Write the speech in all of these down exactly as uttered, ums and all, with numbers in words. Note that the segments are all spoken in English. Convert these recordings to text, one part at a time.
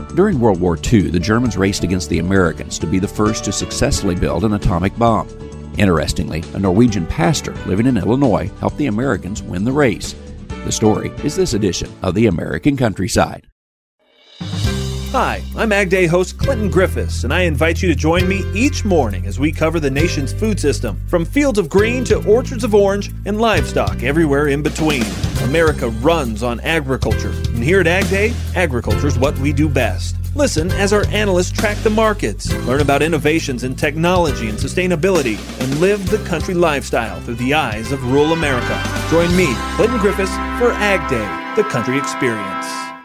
During World War Two, the Germans raced against the Americans to be the first to successfully build an atomic bomb. Interestingly, a Norwegian pastor living in Illinois helped the Americans win the race. The story is this edition of The American Countryside. Hi, I'm Ag Day host Clinton Griffiths, and I invite you to join me each morning as we cover the nation's food system, from fields of green to orchards of orange and livestock everywhere in between. America runs on agriculture, and here at Ag Day, agriculture is what we do best. Listen as our analysts track the markets, learn about innovations in technology and sustainability, and live the country lifestyle through the eyes of rural America. Join me, Clinton Griffiths, for Ag Day, the country experience.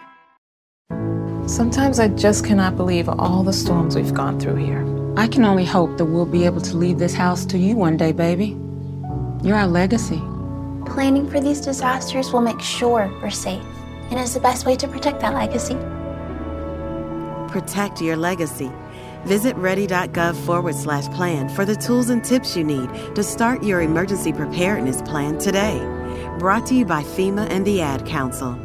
Sometimes I just cannot believe all the storms we've gone through here. I can only hope that we'll be able to leave this house to you one day, baby. You're our legacy. Planning for these disasters will make sure we're safe, and is the best way to protect that legacy. Protect your legacy. Visit ready.gov forward slash plan for the tools and tips you need to start your emergency preparedness plan today. Brought to you by FEMA and the Ad Council.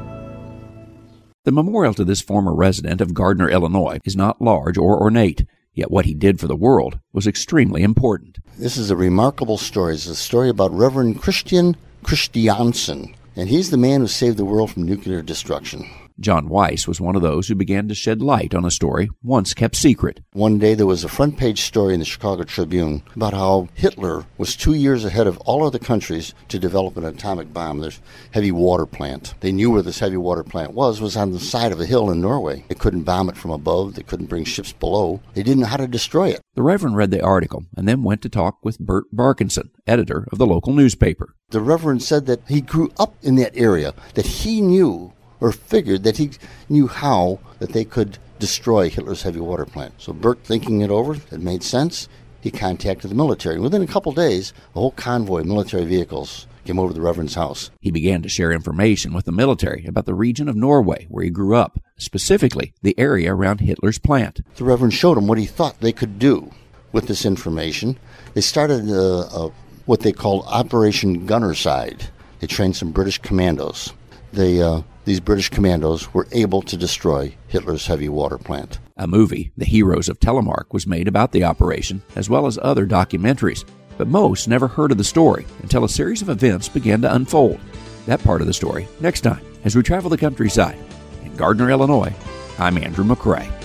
The memorial to this former resident of Gardner, Illinois, is not large or ornate, yet what he did for the world was extremely important. This is a remarkable story. It's a story about Reverend Christian Christiansen, and he's the man who saved the world from nuclear destruction. John Weiss was one of those who began to shed light on a story once kept secret. One day there was a front-page story in the Chicago Tribune about how Hitler was two years ahead of all other countries to develop an atomic bomb, this heavy water plant. They knew where this heavy water plant was, was on the side of a hill in Norway. They couldn't bomb it from above. They couldn't bring ships below. They didn't know how to destroy it. The Reverend read the article and then went to talk with Bert Barkinson, editor of the local newspaper. The Reverend said that he grew up in that area, that he knew or figured that he knew how that they could destroy Hitler's heavy water plant. So Bert, thinking it over, it made sense. He contacted the military. Within a couple days, a whole convoy of military vehicles came over to the Reverend's house. He began to share information with the military about the region of Norway where he grew up, specifically the area around Hitler's plant. The Reverend showed him what he thought they could do with this information. They started uh, uh, what they called Operation Gunnerside. They trained some British commandos. They... Uh, These British commandos were able to destroy Hitler's heavy water plant. A movie, The Heroes of Telemark, was made about the operation, as well as other documentaries, but most never heard of the story until a series of events began to unfold. That part of the story next time as we travel the countryside. In Gardner, Illinois, I'm Andrew McCrae.